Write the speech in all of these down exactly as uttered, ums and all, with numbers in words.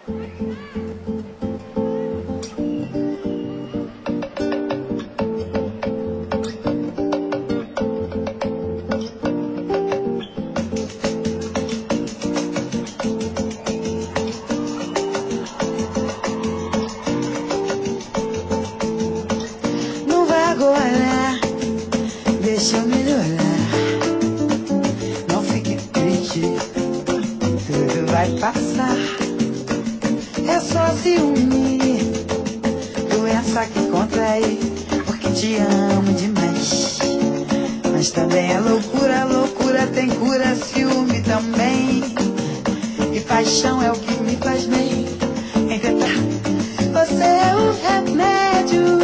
Deixa eu melhorar. Não fique triste, tudo vai passar. É só ciúme, doença que contrai, porque te amo demais. Mas também é loucura, loucura tem cura, ciúme também. E paixão é o que me faz bem. Encantar, você é o remédio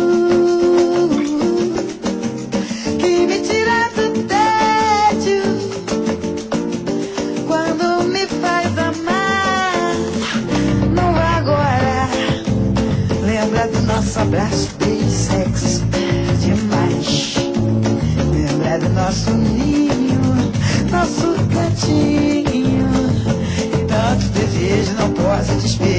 que me tira do tédio quando me faz amar. Não agora, lembra do nosso abraço, beijo, sexo demais. Lembra do nosso ninho, nosso cantinho. E tanto desejo, não posso despedir.